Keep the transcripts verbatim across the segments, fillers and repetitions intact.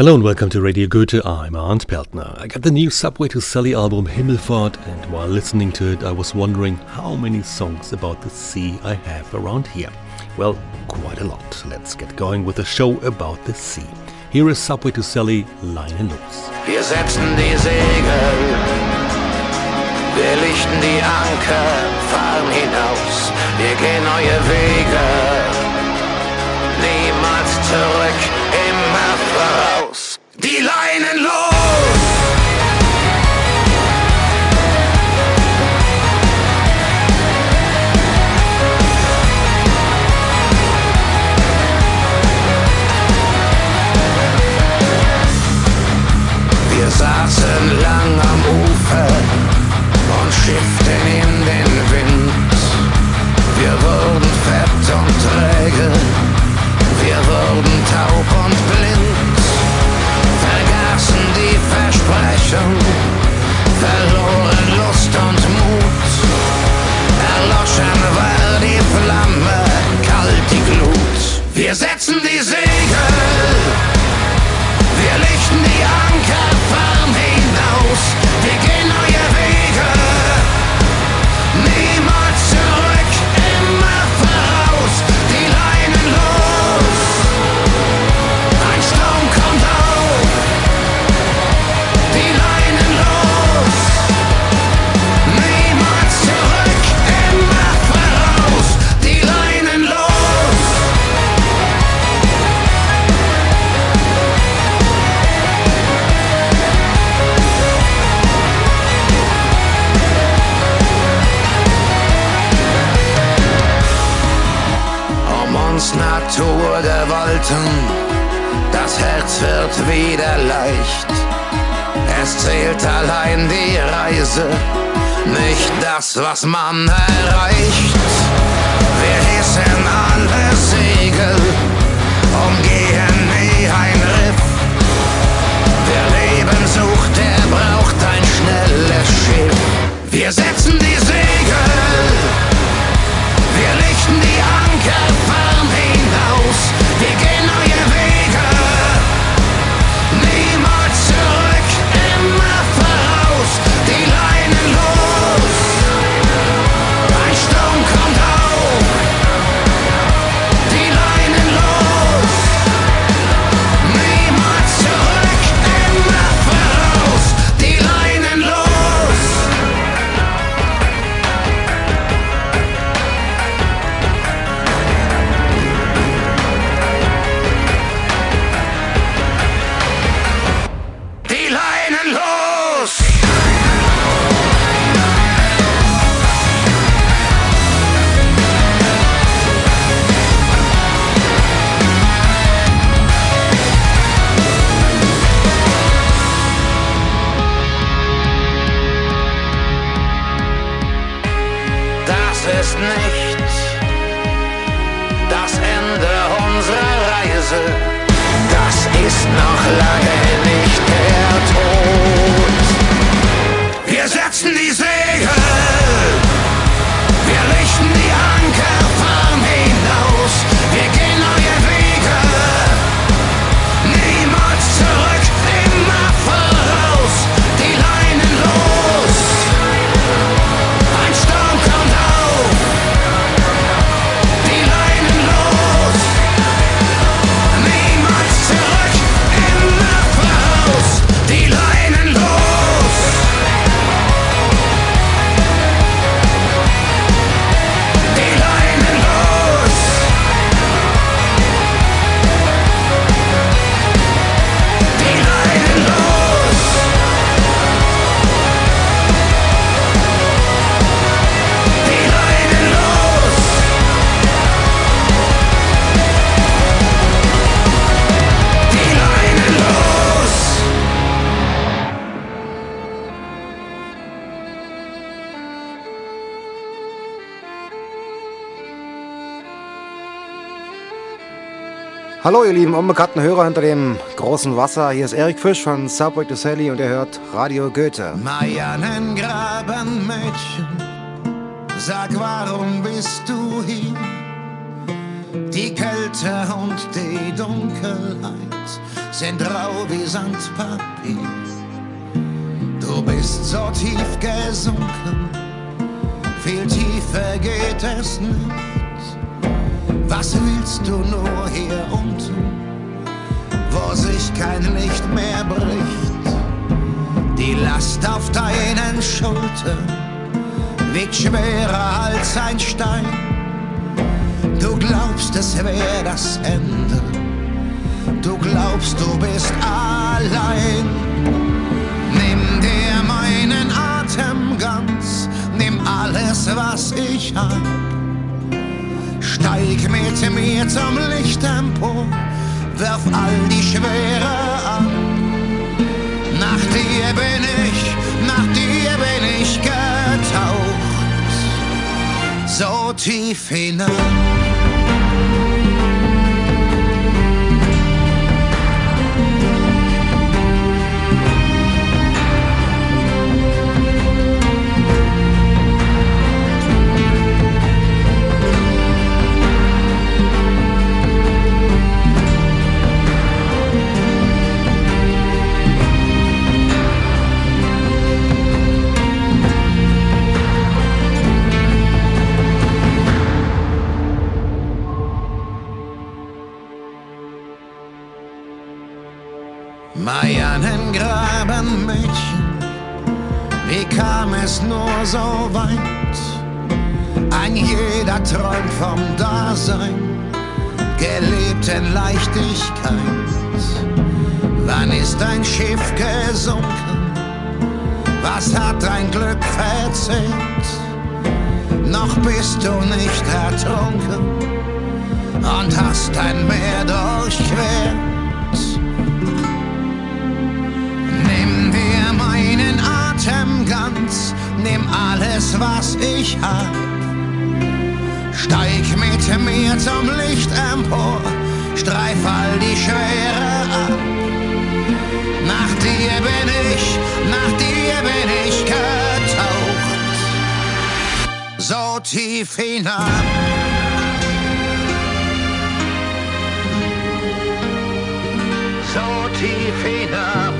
Hello and welcome to Radio Goethe. I'm Arndt Peltner. I got the new Subway to Sally album Himmelfahrt, and while listening to it I was wondering how many songs about the sea I have around here. Well, quite a lot. Let's get going with a show about the sea. Here is Subway to Sally, Leinen los. Wir setzen die Segel, wir lichten die Anker, fahren hinaus, wir gehen neue Wege, niemals zurück, immer voraus. Die Leinen los! Wir saßen lang am Ufer und schifften in den Wind. Wir wurden fett und träge, wir wurden taub und blind. Vergaßen die Versprechung, verloren Lust und Mut. Erloschen war die Flamme, kalt die Glut. Wir setzen die Segel, wir lichten die Anker, fahren hinaus, wir gehen neue Wege, niemals zurück, immer voraus, die Leinen los. Ein Sturm kommt auf, die Leinen los, niemals zurück, immer voraus, die Leinen los. Natur gewolten, das Herz wird wieder leicht. Es zählt allein die Reise, nicht das, was man erreicht. Wir hissen alle Segel, umgehen nie ein Riff. Wer Leben sucht, der braucht ein schnelles Schiff. Wir setzen die Segel, wir lichten die Anker, fahren hinaus, wir gehen neue Wege, niemals zurück, immer voraus, die Leinen los. Ein Sturm kommt auf, die Leinen los, niemals zurück, immer voraus, die Leinen los. Ist nicht das Ende unserer Reise, das ist noch lange nicht der Tod. Wir setzen die Segel, wir lichten die Anker, fahren hinaus, wir gehen neue Wege, niemals zurück, immer voraus, die Leinen los. Ein Sturm kommt auf, die Leinen los, niemals zurück, immer voraus, die Leinen los. Die Leinen los. Die Leinen los. Die Leinen los. Die Leinen los. Hallo ihr lieben unbekannten Hörer hinter dem großen Wasser, hier ist Erik Fisch von Subway to Sally und ihr hört Radio Goethe. Mariannengrabenmädchen, sag, warum bist du hier? Die Kälte und die Dunkelheit sind rau wie Sandpapier. Du bist so tief gesunken, viel tiefer geht es nicht. Was willst du nur hier unten, wo sich kein Licht mehr bricht? Die Last auf deinen Schultern wiegt schwerer als ein Stein. Du glaubst, es wäre das Ende. Du glaubst, du bist allein. Nimm dir meinen Atem ganz, nimm alles, was ich hab. Steig mit mir zum Licht empor, wirf all die Schwere an. Nach dir bin ich, nach dir bin ich getaucht, so tief hinein. Marianengrabenmädchen, wie kam es nur so weit? Ein jeder träumt vom Dasein, gelebt in Leichtigkeit. Wann ist ein Schiff gesunken? Was hat dein Glück verzehrt? Noch bist du nicht ertrunken und hast ein Meer durchquert. Ganz, nimm alles, was ich hab. Steig mit mir zum Licht empor, streif all die Schwere ab. Nach dir bin ich, nach dir bin ich getaucht, so tief hinab. So tief hinab.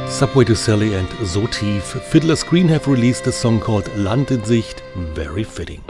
Subway to Sally and So Tief. Fiddler's Green have released a song called Land in Sicht, very fitting.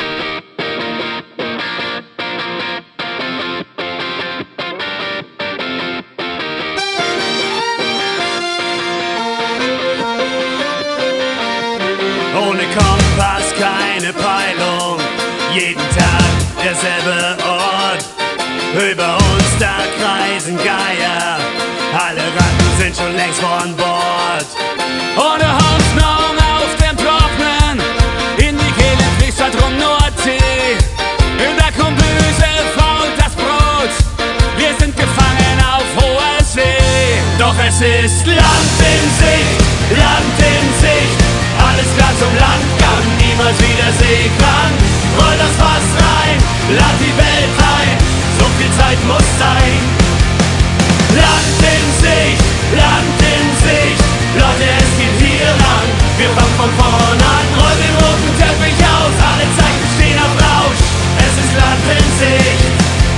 Ohne Kompass keine Peilung, jeden Tag derselbe Ort. Über uns da kreisen Geier, alle Ratten sind schon längst von Bord. Ohne Hoffnung auf dem Trocknen, in die Kehle fließt halt rum nur Tee. In der Kombüse fault das Brot, wir sind gefangen auf hoher See. Doch es ist Land in Sicht, Land in Sicht, alles klar zum Landgang, niemals wieder Seegang. Roll das Fass rein, lad die Welt ein, so viel Zeit muss sein. Land in Sicht, Land in Sicht, Leute, es geht hier lang. Wir fangen von vorn an, roll den roten Teppich aus, alle Zeichen stehen auf Rausch. Es ist Land in Sicht.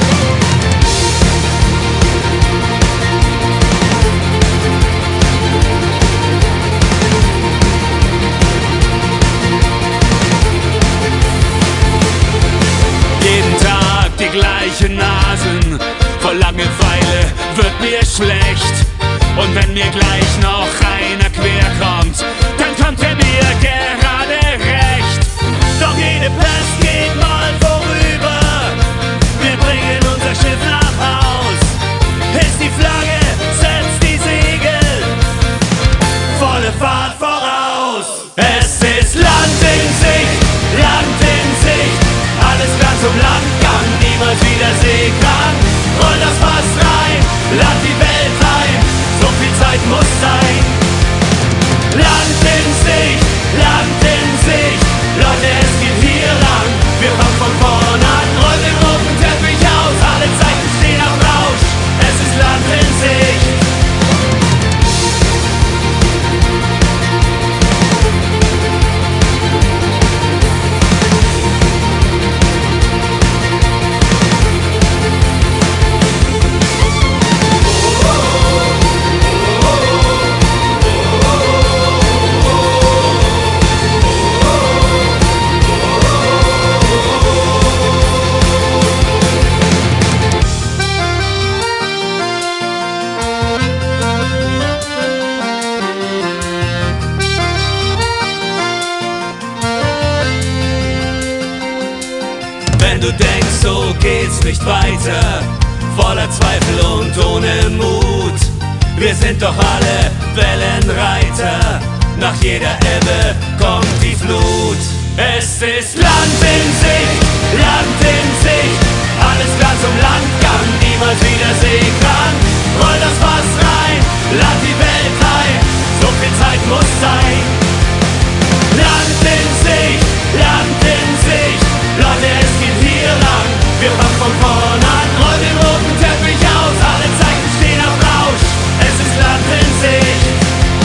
Jeden Tag die gleichen Nasen, vor Langeweile wird mir schlecht. Und wenn mir gleich noch einer quer kommt, dann kommt er mir gerade recht. Doch jede Pest geht mal vorüber, wir bringen unser Schiff nach Haus. Ist die Flagge, setzt die Segel, volle Fahrt voraus. Es ist Land in Sicht, Land in Sicht, alles klar zum Landgang, niemals wieder Seegang. Roll das Fass rein, lad die Welt ein, so viel Zeit muss sein. Land in Sicht, Land in Sicht, Leute, es geht hier lang. Wir fangen von vorn an, roll den roten Teppich aus, alle Zeichen stehen auf Rausch. Es ist Land in Sicht. Wenn du denkst, so geht's nicht weiter, voller Zweifel und ohne Mut, wir sind doch alle Wellenreiter, nach jeder Ebbe kommt die Flut. Es ist Land in Sicht, Land in Sicht, alles klar zum Landgang, niemals wieder Seegang. Roll das Fass rein, lad die Welt ein, so viel Zeit muss sein. Land in Sicht, Land in Sicht, Leute, es geht hier lang. Wir fangen von vorn an, roll den roten Teppich aus, alle Zeichen stehen auf Rausch. Es ist Land in Sicht.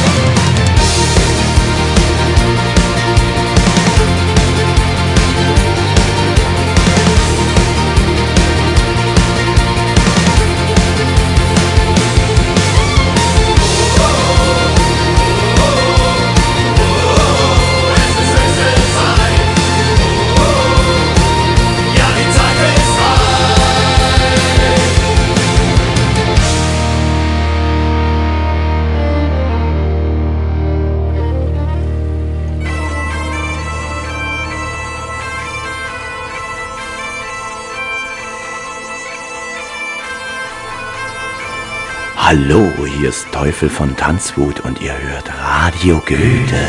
Hallo, hier ist Teufel von Tanzwut und ihr hört Radio Goethe.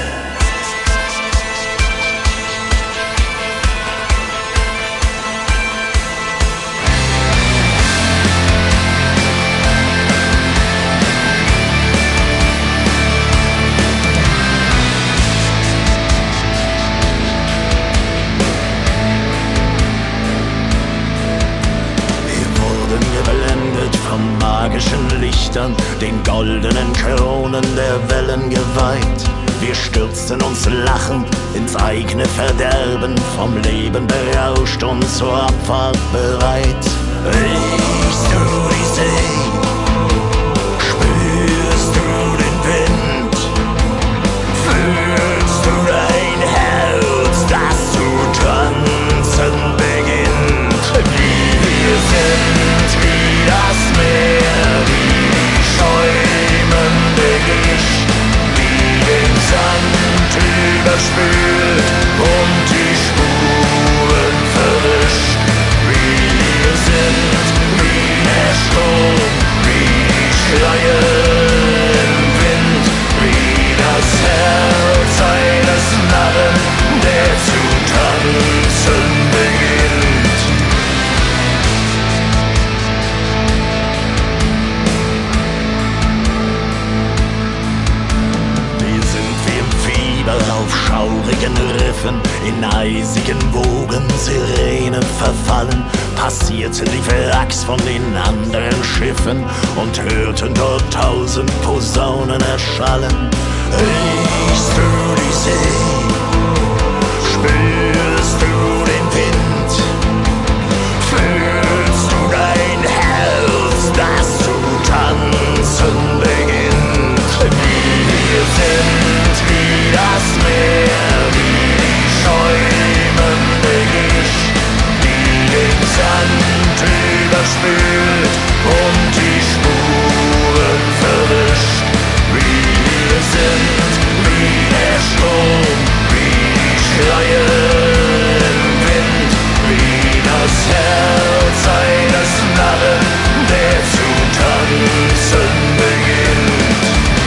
Lichtern, den goldenen Kronen der Wellen geweiht. Wir stürzten uns lachend ins eigene Verderben, vom Leben berauscht und zur Abfahrt bereit. Riechst du die See? Spürst du den Wind? traurigen Riffen, in eisigen Wogen, Sirenen verfallen, passierten die Wracks von den anderen Schiffen und hörten dort tausend Posaunen erschallen. Riechst du die See? Spürst du den Wind? Fühlst du dein Herz, das zu tanzen beginnt? Wir sind wie das Meer, wie die schäumende Gischt, die den Sand überspült und die Spuren verwischt. Wir sind wie der Strom, wie die Schreie im Wind, wie das Herz eines Narren, der zu tanzen beginnt.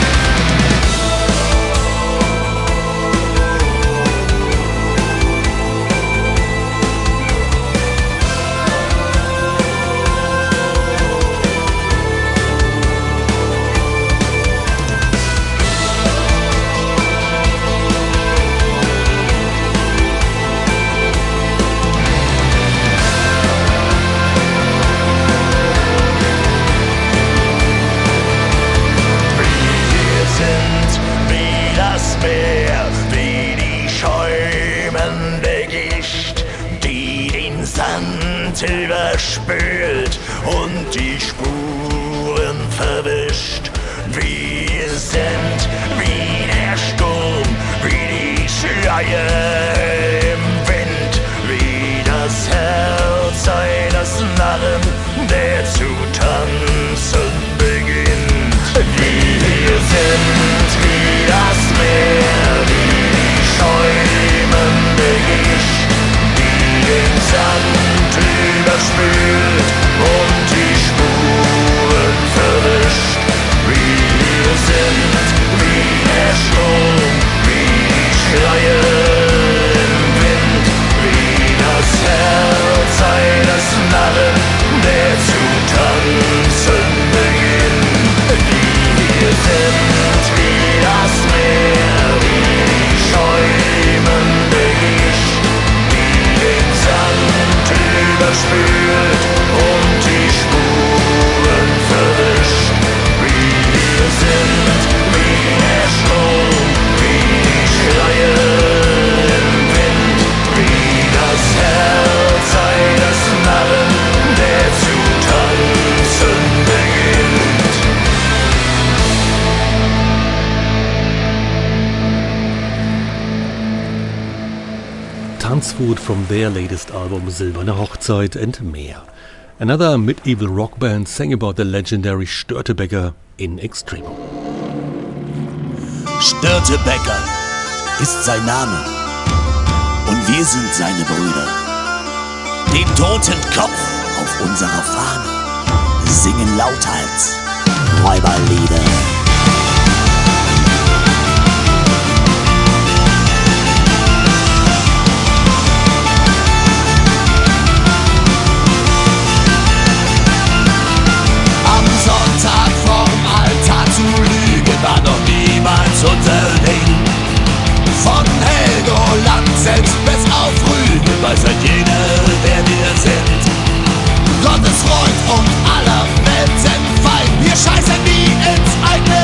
Überspült und die Spuren verwischt. Wir sind wie der Sturm, wie die Schreie im Wind, wie das Herz eines Narren, der zu tanzen beginnt. Wir sind wie das Meer, wie die schäumende Gischt, die den Sand überspült und die Spuren verwischt. Wir sind wie der Sturm, wie die Schreie im Wind, wie das Herz eines Narren, der zu tanzen beginnt. Wir sind wie das Meer, wie die schäumende Gischt, die den Sand überspült und die Spuren verwischt. Wir sind wie der Strom, wie die Schreie im Wind, wie das Herz eines Narren, der zu tanzen beginnt. Tanzwut from their latest album Silberne Hochzeit and mehr. Another medieval rock band sang about the legendary Störtebeker in Extremo. Störtebeker ist sein Name und wir sind seine Brüder. Den toten Kopf auf unserer Fahne singen lauthals Räuberlieder. Sonntag vorm Altar zu lügen war noch niemals unser Ding. Von Helgoland selbst bis auf Rügen weiß halt jeder, wer wir sind. Gottes Freund und aller Welten Feind, wir scheißen nie ins eigene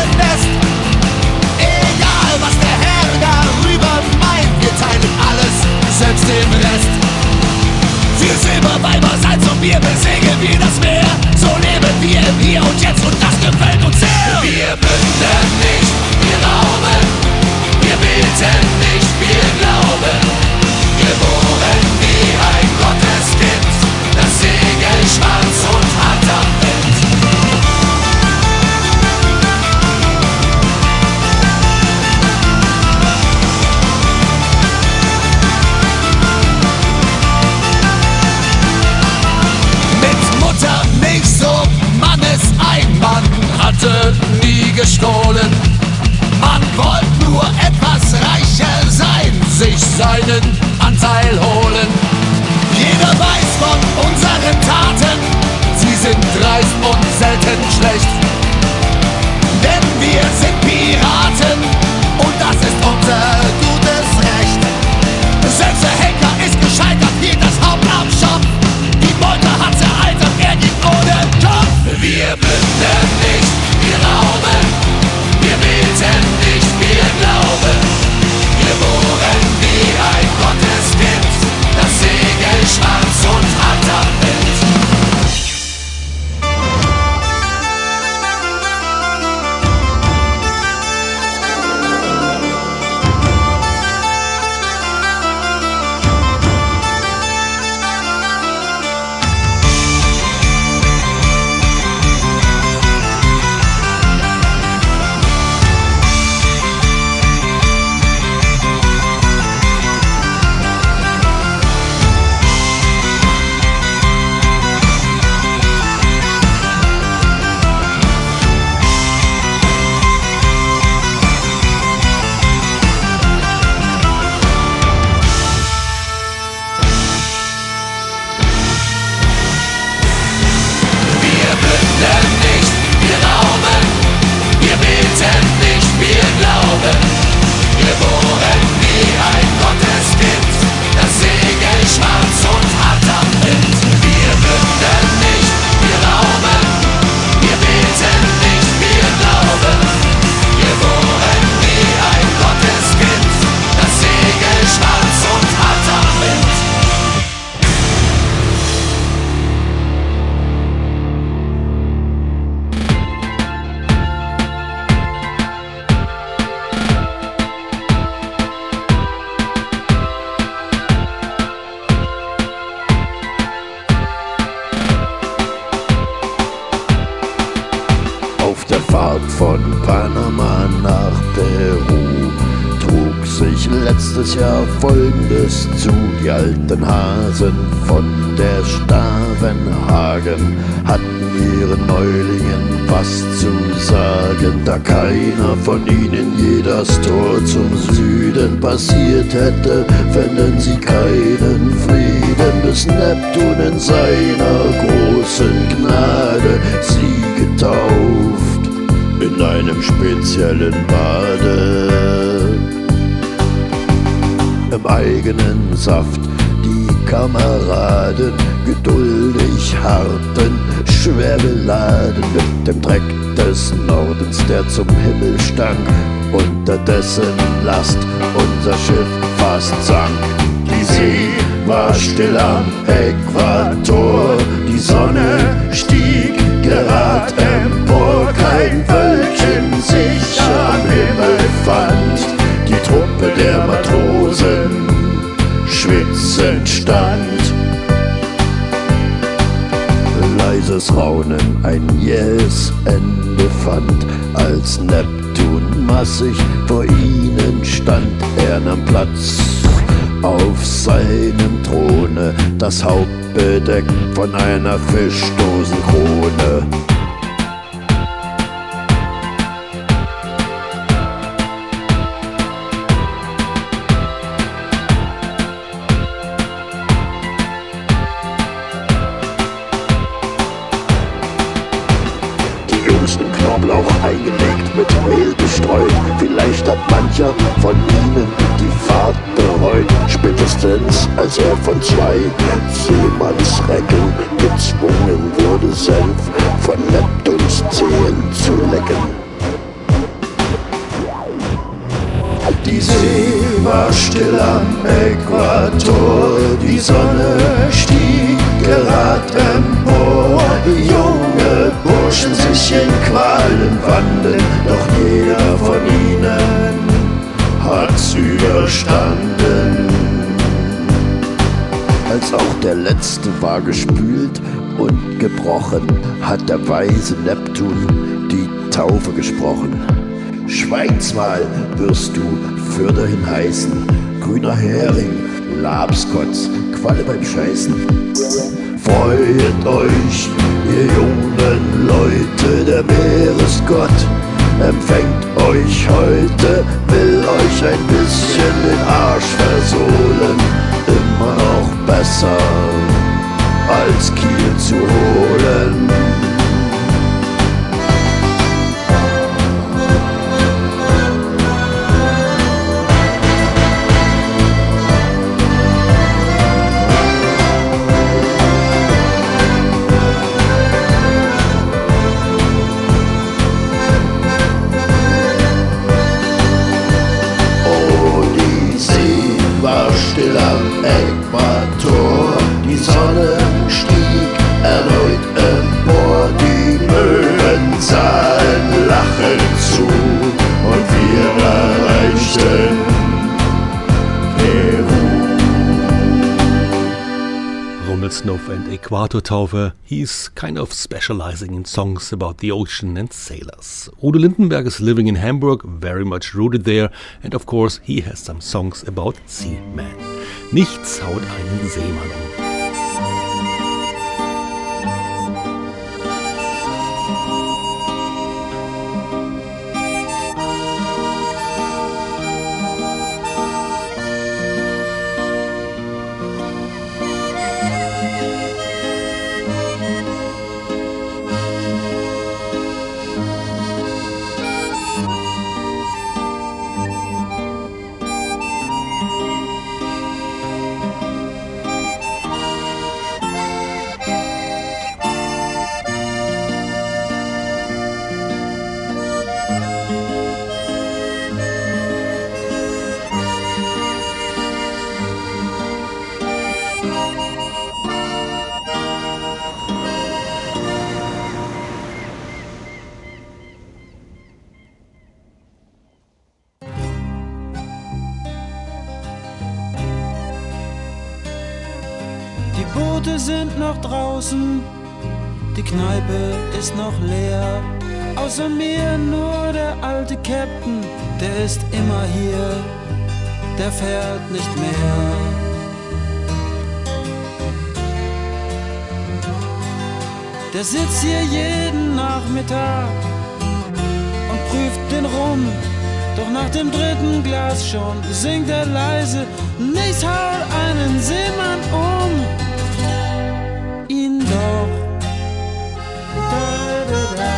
Peru trug sich letztes Jahr Folgendes zu. Die alten Hasen von der Stavenhagen hatten ihren Neulingen was zu sagen, da keiner von ihnen je das Tor zum Süden passiert hätte, fänden sie keinen Frieden, bis Neptun in seiner großen Gnade sie getauft in einem speziellen Bade. Im eigenen Saft die Kameraden geduldig harten, schwer beladen mit dem Dreck des Nordens, der zum Himmel stank, unter dessen Last unser Schiff fast sank. Die See war still am Äquator, die Sonne stieg gerad empor, kein Wölkchen sich am Himmel fand. Die Truppe der Matrosen schwitzend stand. Leises Raunen ein jähes Ende fand, als Neptun massig vor ihnen stand. Er nahm Platz auf seinem Throne, das Haupt bedeckt von einer Fischdosenkrone. Knoblauch eingelegt, mit Mehl bestreut. Vielleicht hat mancher von ihnen die Fahrt bereut. Spätestens als er von zwei Seemannsrecken gezwungen wurde, Senf von Neptuns Zehen zu lecken. Die See war still am Äquator, die Sonne stieg gerad empor. Junge Burschen sich in Qualen wanden, doch jeder von ihnen hat's überstanden. Als auch der Letzte war gespült und gebrochen, hat der weise Neptun die Taufe gesprochen. Schweinswal wirst du fürderhin heißen, grüner Hering, Labskotz, Qualle beim Scheißen. Freut euch, ihr jungen Leute, der Meeresgott empfängt euch heute, will euch ein bisschen den Arsch versohlen. Immer noch besser als Kiel zu holen. Still am Äquator, die Sonne stieg erneut empor, die Möwen sahen lachend zu und wir erreichten Peru. Rummelsnuff and Äquatortaufe. He's kind of specializing in songs about the ocean and sailors. Udo Lindenberg is living in Hamburg, very much rooted there, and of course he has some songs about seamen. Nichts haut einen Seemann um. Die Boote sind noch draußen, die Kneipe ist noch leer. Außer mir nur der alte Captain der ist immer hier, der fährt nicht mehr. Der sitzt hier jeden Nachmittag und prüft den Rum, doch nach dem dritten Glas schon singt er leise, nichts haut einen Seemann um. Ihn doch. Da, da, da.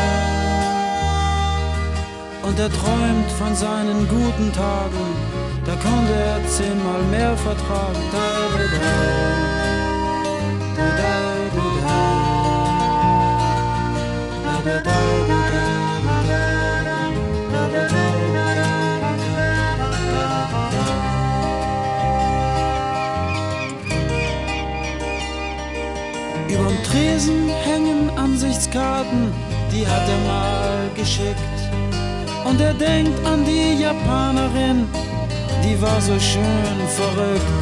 Und er träumt von seinen guten Tagen, da konnte er zehnmal mehr vertragen. Da, da, da. Da, da, da, da. Da, da, da, da. Überm Tresen hängen Ansichtskarten, die hat er mal geschickt. Und er denkt an die Japanerin, die war so schön verrückt.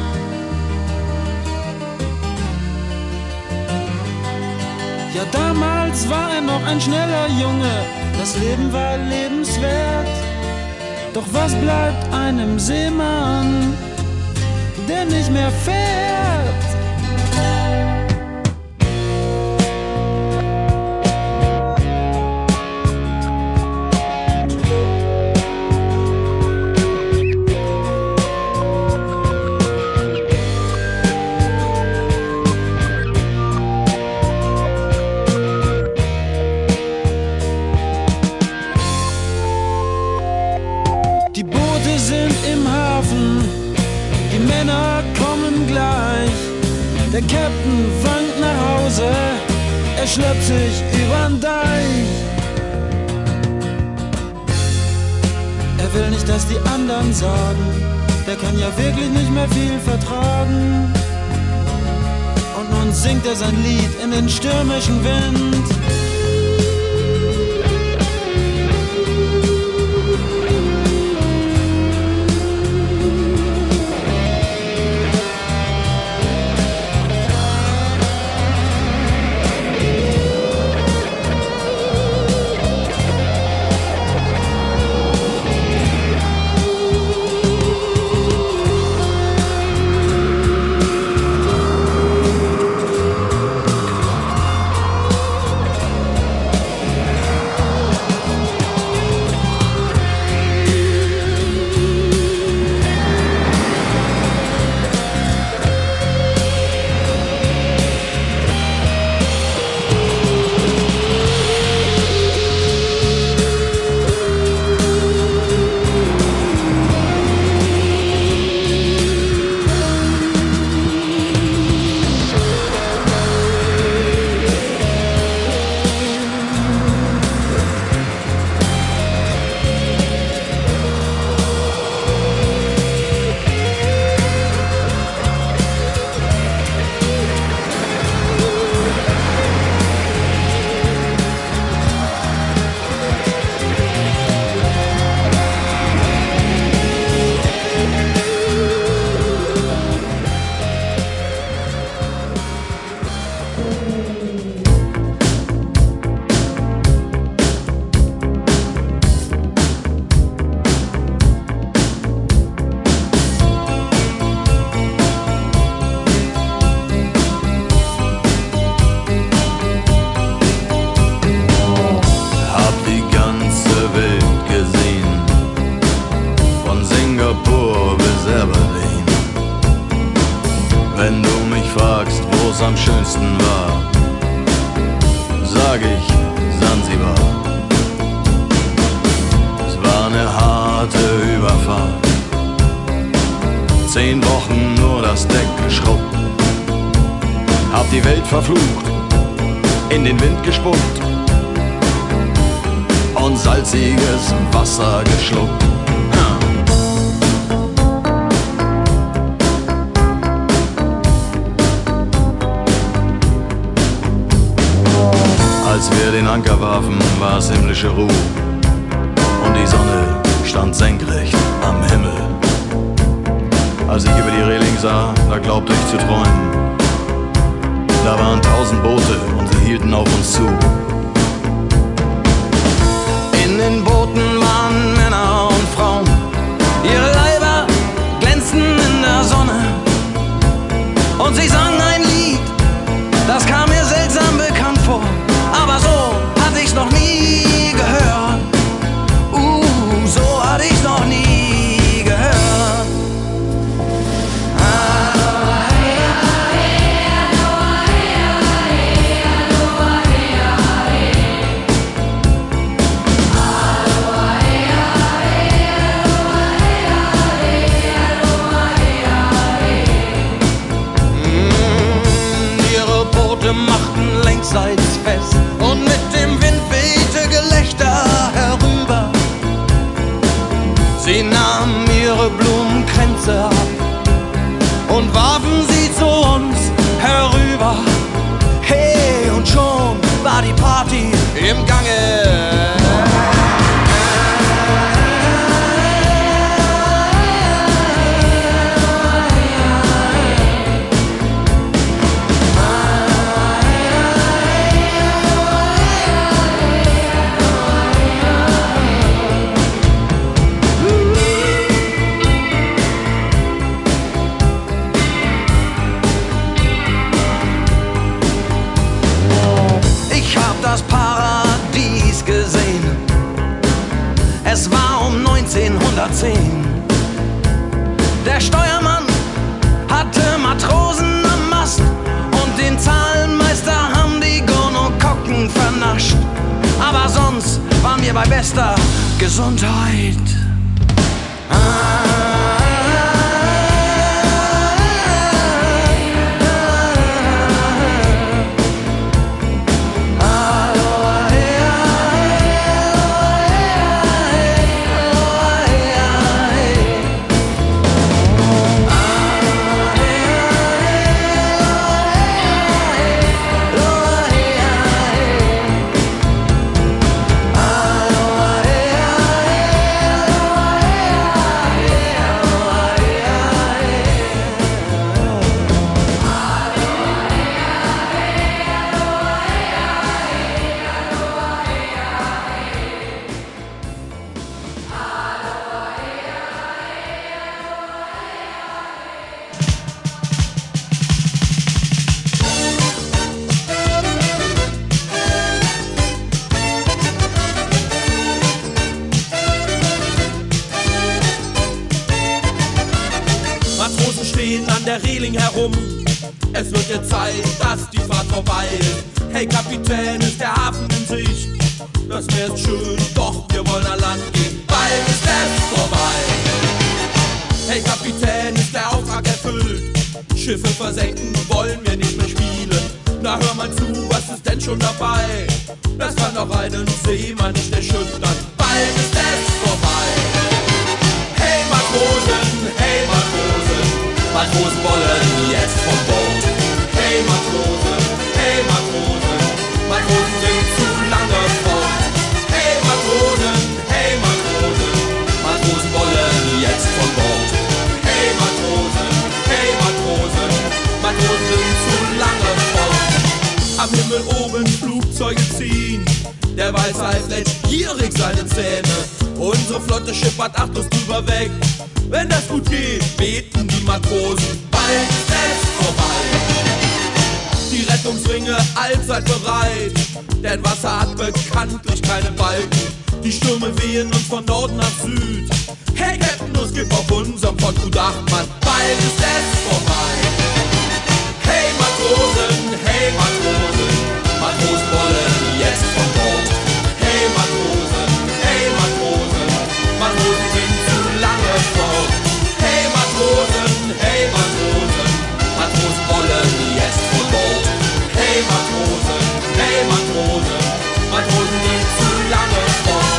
Ja, damals war er noch ein schneller Junge, das Leben war lebenswert. Doch was bleibt einem Seemann, der nicht mehr fährt? Der Captain wankt nach Hause, er schleppt sich übern Deich. Er will nicht, dass die anderen sagen, der kann ja wirklich nicht mehr viel vertragen. Und nun singt er sein Lied in den stürmischen Wind. Am schönsten war, sag ich Sansibar. Es war eine harte Überfahrt, zehn Wochen nur das Deck geschrubbt, hab die Welt verflucht, in den Wind gespuckt und salziges Wasser geschluckt. Als wir den Anker warfen, war es himmlische Ruhe und die Sonne stand senkrecht am Himmel. Als ich über die Reling sah, da glaubte ich zu träumen. Da waren tausend Boote und sie hielten auf uns zu. In den Booten waren Männer und Sie nahmen ihre Blumenkränze ab und warfen sie zu uns herüber. Hey, und schon war die Party im Gange. Das Paradies gesehen. Es war um neunzehnhundertzehn. Der Steuermann hatte Matrosen am Mast und den Zahlenmeister haben die Gonokokken vernascht. Aber sonst waren wir bei bester Gesundheit. Ah. Herum. Es wird jetzt Zeit, dass die Fahrt vorbei ist. Hey Kapitän, ist der Hafen in Sicht? Das Meer ist schön, doch wir wollen an Land gehen. Bald ist es vorbei. Hey Kapitän, ist der Auftrag erfüllt? Schiffe versenken, wollen wir nicht mehr spielen. Na hör mal zu, was ist denn schon dabei? Das kann doch einen Seemann nicht erschüttern. Bald ist es vorbei. Hey Matrosen, hey Matrosen, Matrosen wollen jetzt vom Boot. Hey Matrosen, hey Matrosen, Matrosen sind zu lange fort. Hey Matrosen, hey Matrosen, Matrosen wollen jetzt vom Boot. Hey Matrosen, hey Matrosen, Matrosen sind zu lange fort. Am Himmel oben Flugzeuge ziehen, der Weißhai fletzt gierig seine Zähne. Unsere Flotte schippert achtlos drüber weg. Wenn das gut geht, beten die Matrosen, bald ist es vorbei. Die Rettungsringe allzeit bereit, denn Wasser hat bekanntlich keine Balken. Die Stürme wehen uns von Norden nach Süd. Hey Captain, los gib auf unserem Pott gut Acht, Mann, bald ist es vorbei. Hey Matrosen, hey Matrosen, Matrosen wollen jetzt vom Boot. Hey Matrosen, hey Matrosen, Matrosen sind zu lange fort. Hey Matrosen, hey Matrosen, Matrosen wollen jetzt vom Boot. Hey Matrosen, hey Matrosen, Matrosen sind zu lange fort.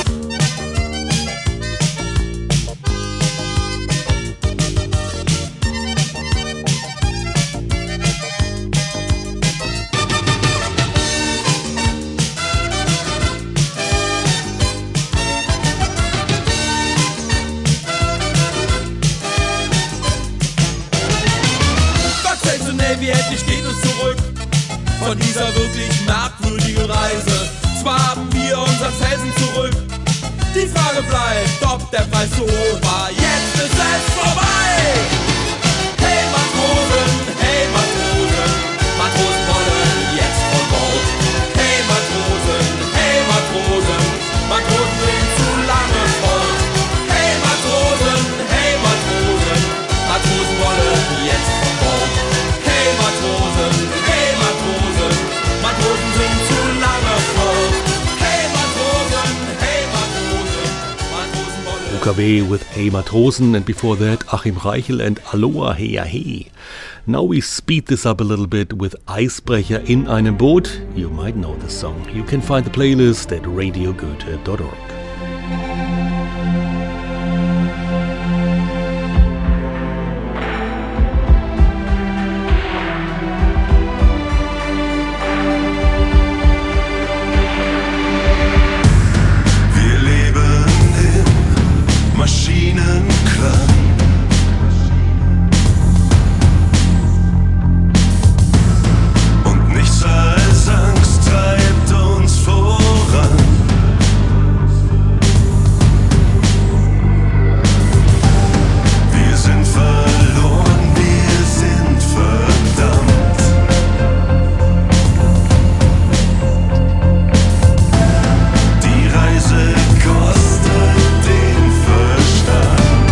Wie endlich geht es zurück von dieser wirklich merkwürdigen Reise. Zwar haben wir unseren Felsen zurück, die Frage bleibt, ob der Preis so hoch war. Jetzt ist es vorbei. Hey Matrosen, hey Matrosen, Matrosen wollen jetzt vom Bord. Hey Matrosen, hey Matrosen, Matrosen sind zu lange fort. Hey Matrosen, hey Matrosen, Matrosen wollen jetzt vom Bord. Hey Matrosen, hey Matrosen, Matrosen sind zu lange fort. Hey Matrosen, hey Matrosen, Matrosen wollen... O K W with Hey Matrosen, and before that Achim Reichel and Aloha Hey Hey. Now we speed this up a little bit with Eisbrecher in einem Boot. You might know the song. You can find the playlist at radio goethe dot org. Maschinenklang. Und nichts als Angst treibt uns voran. Wir sind verloren, wir sind verdammt. Die Reise kostet den Verstand.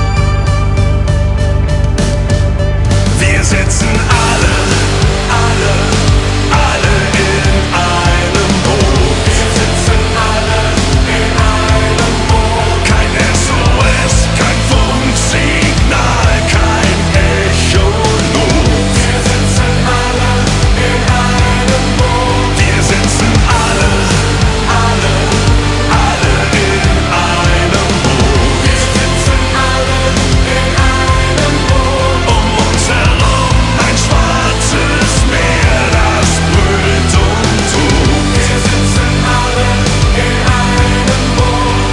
Wir sitzen alle, alle, alle in einem Boot. Wir sitzen alle in einem Boot. Kein S O S, kein Funksignal, kein Echolot. Wir sitzen alle in einem Boot. Wir sitzen alle, alle, alle in einem Boot. Wir sitzen alle in einem Boot. Um uns herum ein schwarzes Meer, das brüllt und tobt. Wir sitzen alle in einem Boot.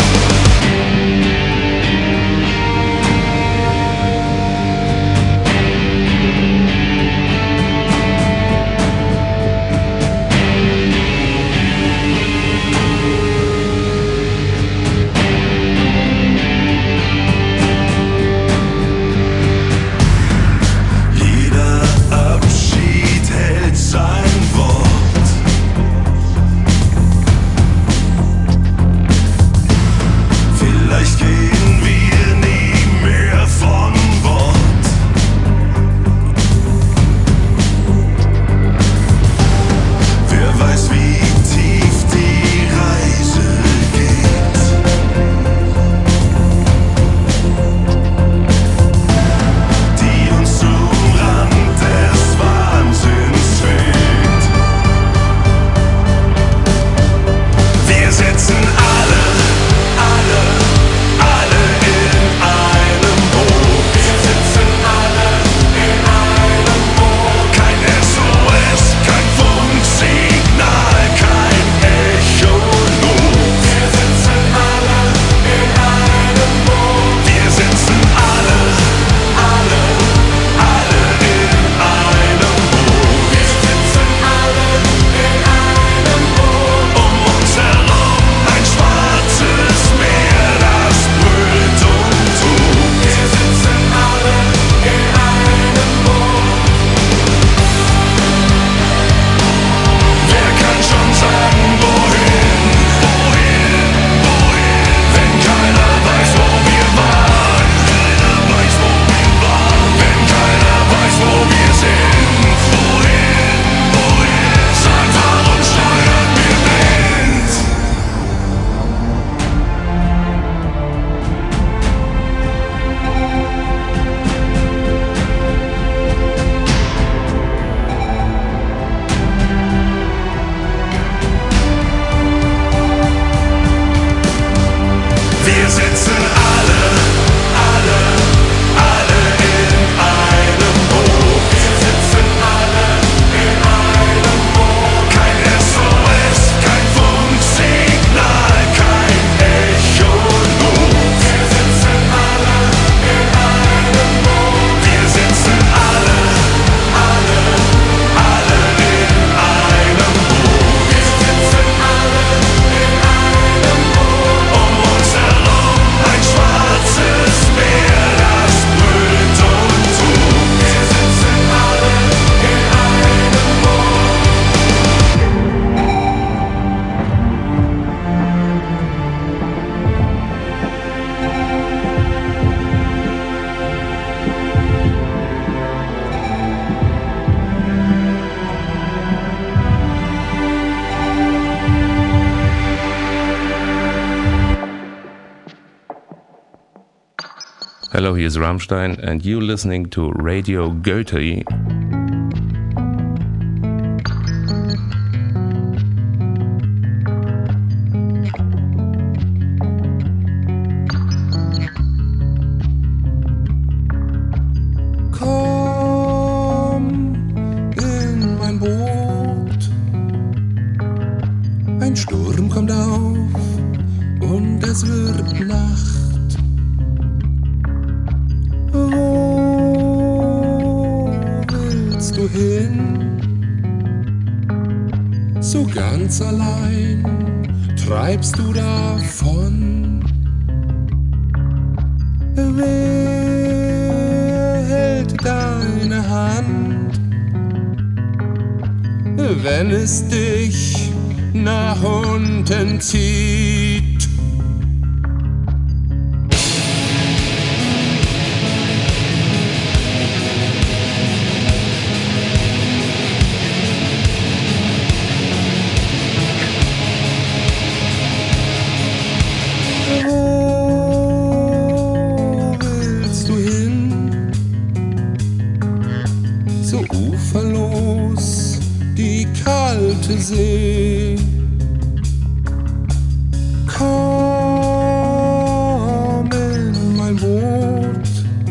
Jeder Abschied hält sein Wort. Vielleicht gehen wir nie mehr von Bord. Wer weiß, wie tief die Reise geht. Die uns zum Rand des Wahnsinns trägt. Wir sitzen alle, alle, alle in einem Boot. Wir sitzen alle in einem Boot. Kein S O S, kein Funksignal, kein Echolot. Wir sitzen alle in einem Boot. Wir sitzen alle, alle, alle in einem Boot. Wir sitzen alle in einem Boot. Um uns herum ein schwarzes Meer, das brüllt und tobt. Wir sitzen alle in einem Boot. Wer kann schon sagen, wohin, wohin, wohin? Wenn keiner weiß, wo wir waren, keiner weiß, wo wir waren. Wenn keiner weiß, wo wir sind, wohin, wohin? Sag, warum steuern wir blind? Wir sitzen alle, alle, alle in einem Boot. Wir sitzen alle in einem Boot. Kein S O S, kein Funksignal, kein Echolot. Wir sitzen alle in einem Boot. Wir sitzen alle, alle, alle in einem Boot. Wir sitzen alle in einem Boot. Um uns herum ein schwarzes Meer, das brüllt und tobt. Wir sitzen alle in einem Boot. Hello, here's Rammstein, and you're listening to Radio Goethe. Komm in mein Boot. Ein Sturm kommt auf und es wird Nacht. so ganz allein treibst du davon. Wer hält deine Hand, wenn es dich nach unten zieht? Wo willst du hin? So uferlos die kalte See. Komm in mein Boot.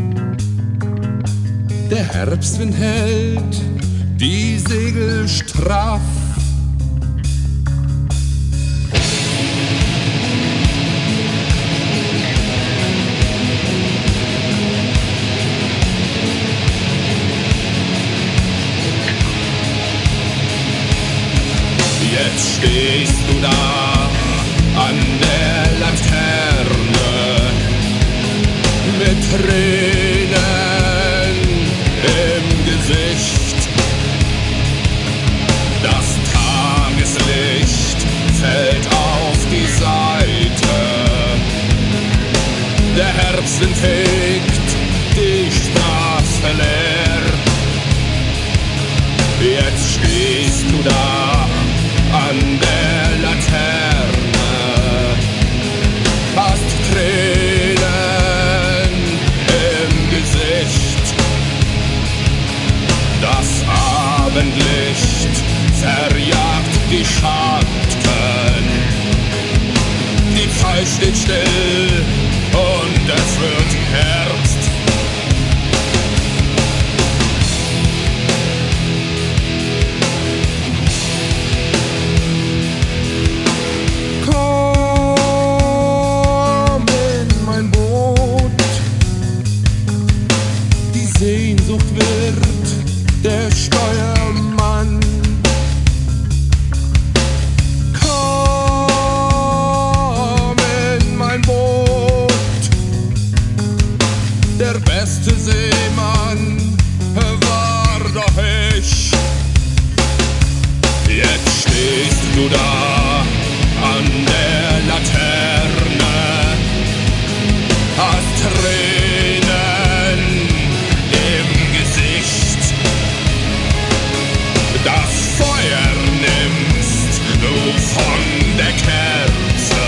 Der Herbstwind hält die Segel straff. Jetzt stehst du da an der Laterne mit Tränen im Gesicht. Das Tageslicht fällt auf die Seite. Der Herbstwind fegt die Straße leer. Jetzt stehst du da an der Laterne, hast Tränen im Gesicht. Das Abendlicht verjagt die Schatten. Die Zeit steht still und es wird Herbst. Sehnsucht wird der Steuermann. Komm in mein Boot. Der beste Seemann war doch ich. Jetzt stehst du da an der Laterne, hast Tränen im Gesicht. Das Feuer nimmst du von der Kerze.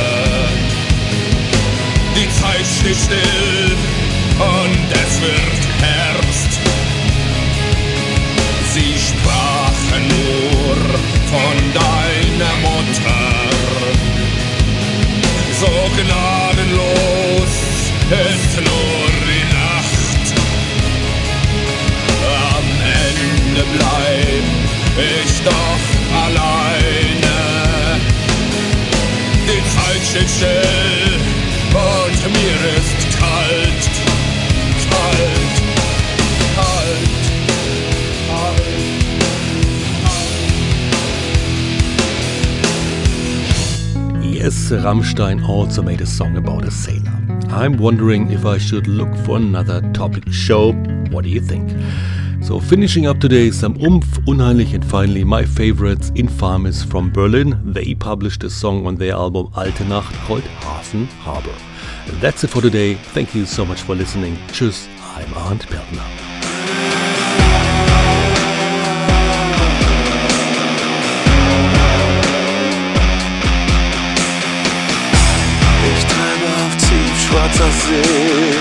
Die Zeit steht still und es wird Herbst. Sie sprachen nur von deiner Mutter. So gnadenlos ist nur die Nacht. Am Ende bleib ich doch alleine. Die Zeit steht still und mir ist kalt, kalt, kalt, kalt, kalt. Yes, Rammstein also made a song about a sailor. I'm wondering if I should look for another topic show. What do you think? So finishing up today, some Umf, Unheimlich, and finally my favorites, Infamis from Berlin. They published a song on their album Alte Nacht called Hafen Harbor. That's it for today. Thank you so much for listening. Tschüss, I'm Arndt Peltner. Ich treibe auf tiefschwarzer See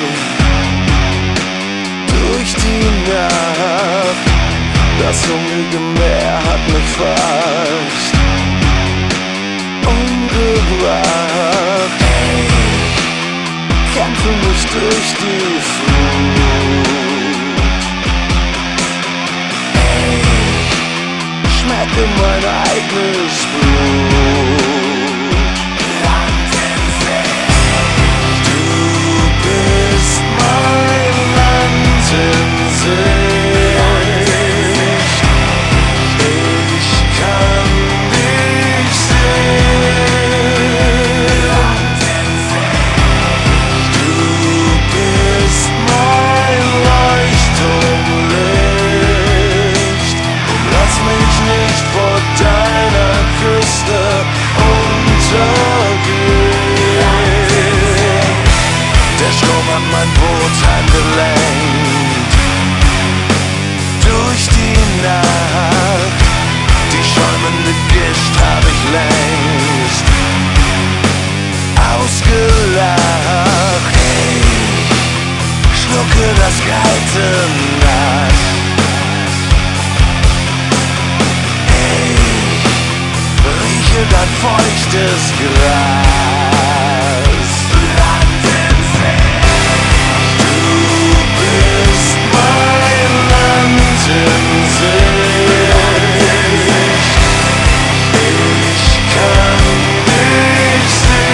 durch die Nacht. Das hungrige Meer hat mich fast umgebracht. Kämpfe mich durch die Flut. Schmecke mein eigenes Blut. Du bist mein Land in Sicht. Ich kann dir mein Boot heimgelenkt. Durch die Nacht, die schäumende Gischt hab ich längst ausgelacht. Ich schlucke das kalte Nass. Rieche dein feuchtes Gras. Land in Sicht. Du bist mein Land in Sicht. Ich kann dich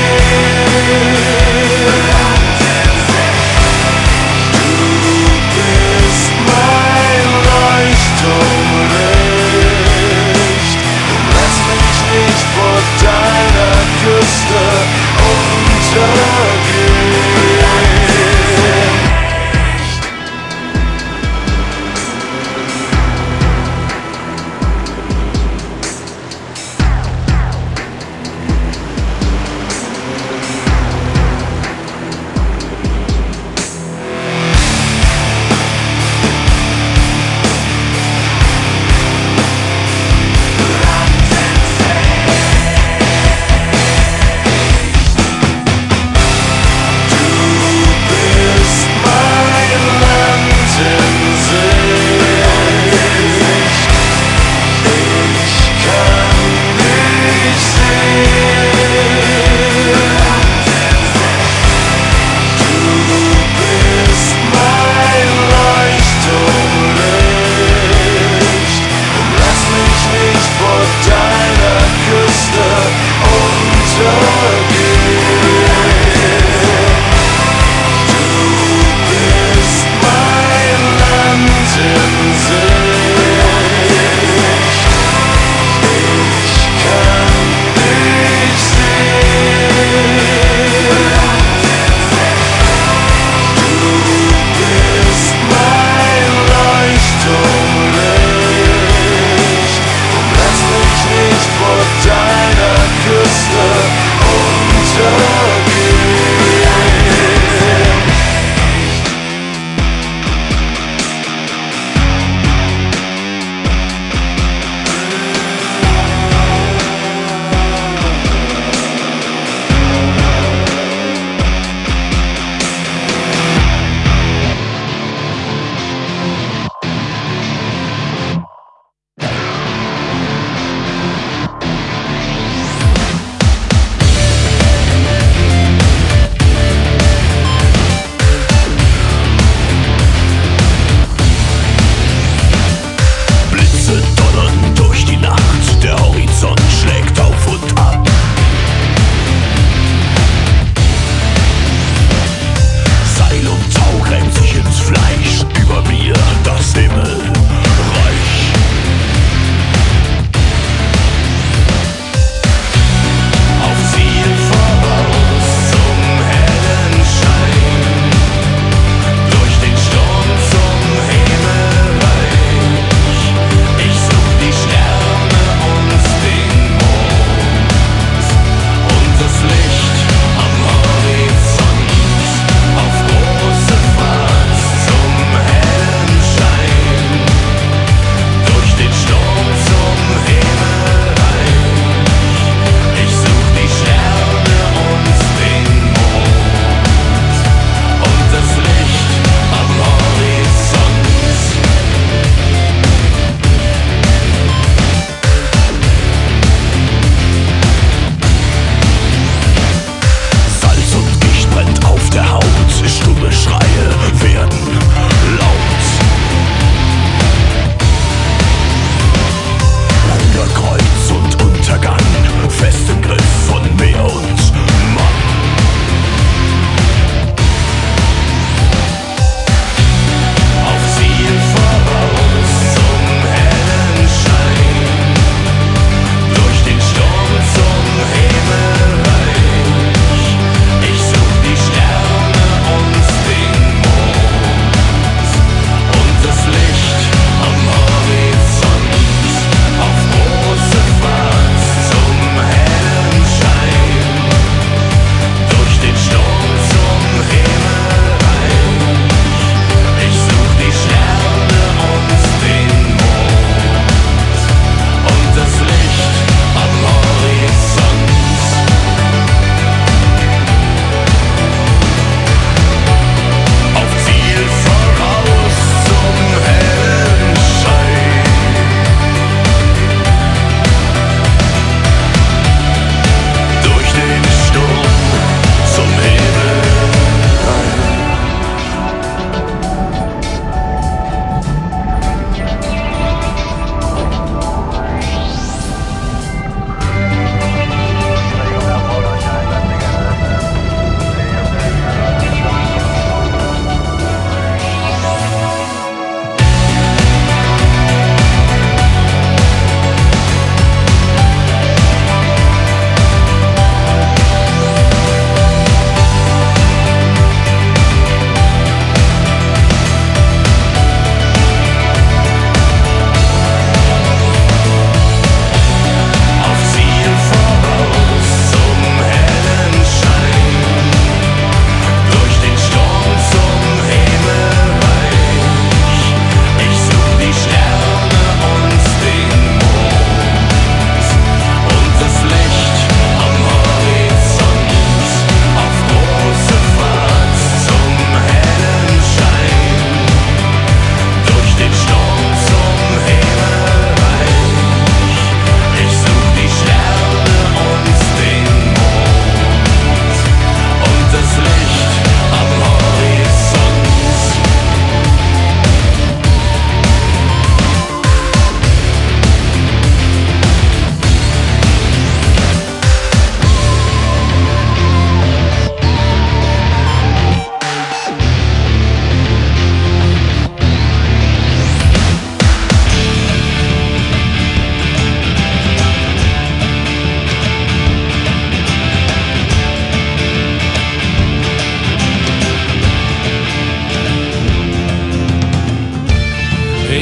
sehen. Land in Sicht. Du bist mein Leuchtturmlicht. Lass mich nicht vor deiner Küste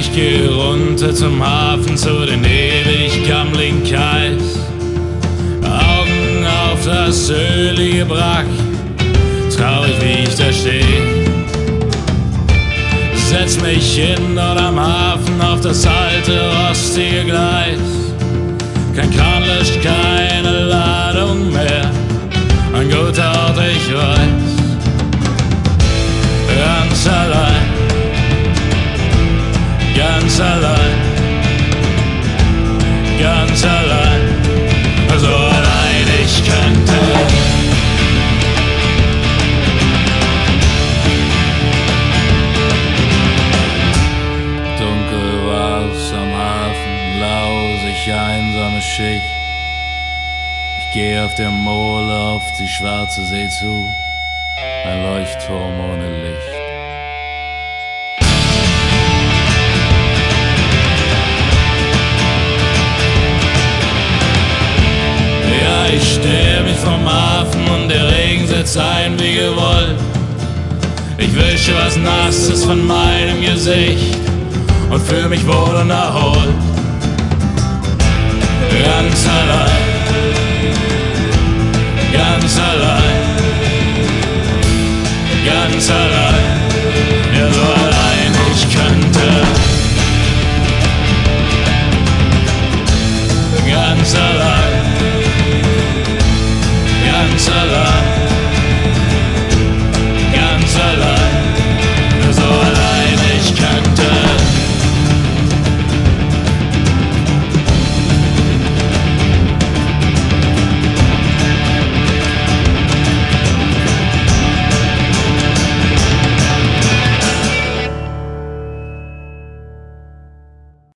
Ich geh runter zum Hafen, zu den ewig gammligen Kais. Augen auf das ölige Wrack, traurig wie ich da steh. Setz mich hin dort am Hafen auf das alte rostige Gleis. Kein Kranlicht, keine Ladung mehr, ein guter Ort, ich weiß. Ganz allein, ganz allein, ganz allein, so allein ich könnte. Dunkel war's am Hafen, lausig einsame Schicht. Ich geh auf der Mole auf die schwarze See zu, ein Leuchtturm ohne Licht. Ja, ich steh mich vom Hafen und der Regen setzt ein wie gewollt. Ich wische was Nasses von meinem Gesicht und fühl mich wohl und erholt. Ganz allein, ganz allein, ganz allein.